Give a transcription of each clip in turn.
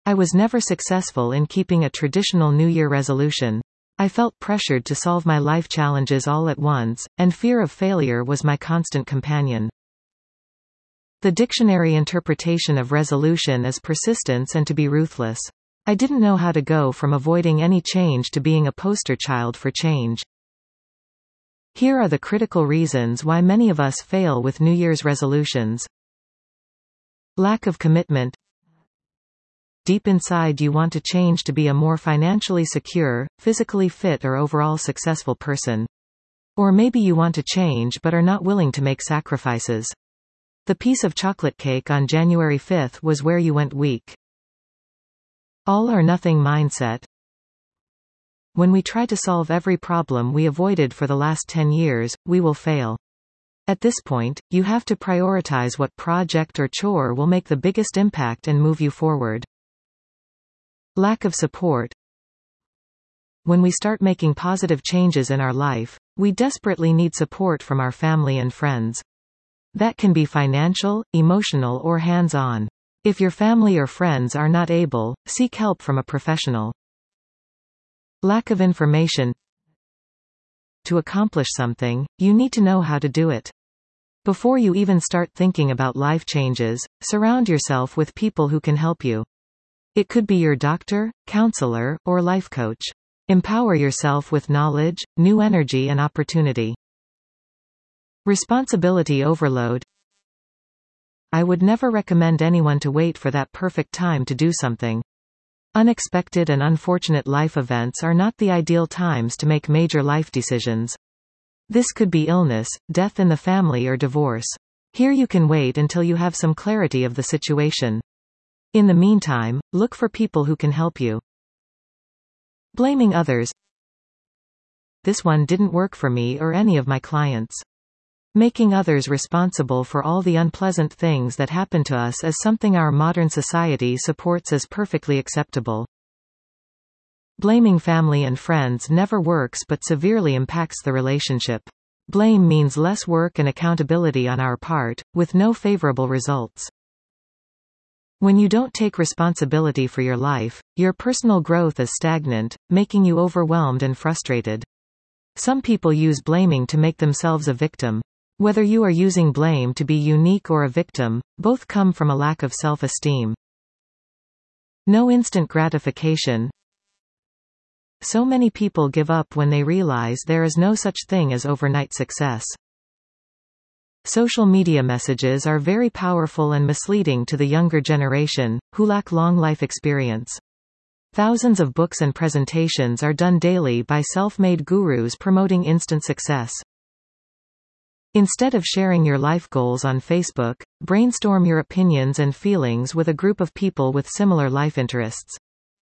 I was never successful in keeping a traditional New Year resolution. I felt pressured to solve my life challenges all at once, and fear of failure was my constant companion. The dictionary interpretation of resolution is persistence and to be ruthless. I didn't know how to go from avoiding any change to being a poster child for change. Here are the critical reasons why many of us fail with New Year's resolutions. Lack of commitment. Deep inside you want to change to be a more financially secure, physically fit or overall successful person. Or maybe you want to change but are not willing to make sacrifices. The piece of chocolate cake on January 5th was where you went weak. All or nothing mindset. When we try to solve every problem we avoided for the last 10 years, we will fail. At this point, you have to prioritize what project or chore will make the biggest impact and move you forward. Lack of support. When we start making positive changes in our life, we desperately need support from our family and friends. That can be financial, emotional or hands-on. If your family or friends are not able, seek help from a professional. Lack of information. To accomplish something, you need to know how to do it. Before you even start thinking about life changes, surround yourself with people who can help you. It could be your doctor, counselor, or life coach. Empower yourself with knowledge, new energy and opportunity. Responsibility overload. I would never recommend anyone to wait for that perfect time to do something. Unexpected and unfortunate life events are not the ideal times to make major life decisions. This could be illness, death in the family or divorce. Here you can wait until you have some clarity of the situation. In the meantime, look for people who can help you. Blaming others. This one didn't work for me or any of my clients. Making others responsible for all the unpleasant things that happen to us is something our modern society supports as perfectly acceptable. Blaming family and friends never works but severely impacts the relationship. Blame means less work and accountability on our part, with no favorable results. When you don't take responsibility for your life, your personal growth is stagnant, making you overwhelmed and frustrated. Some people use blaming to make themselves a victim. Whether you are using blame to be unique or a victim, both come from a lack of self-esteem. No instant gratification. So many people give up when they realize there is no such thing as overnight success. Social media messages are very powerful and misleading to the younger generation, who lack long life experience. Thousands of books and presentations are done daily by self-made gurus promoting instant success. Instead of sharing your life goals on Facebook, brainstorm your opinions and feelings with a group of people with similar life interests.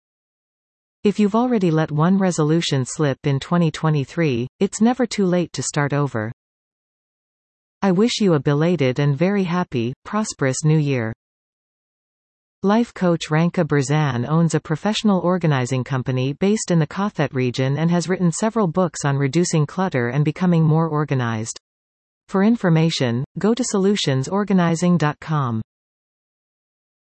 If you've already let one resolution slip in 2023, it's never too late to start over. I wish you a belated and very happy, prosperous New Year. Life coach Ranka Berzan owns a professional organizing company based in the Kothet region and has written several books on reducing clutter and becoming more organized. For information, go to solutionsorganizing.com.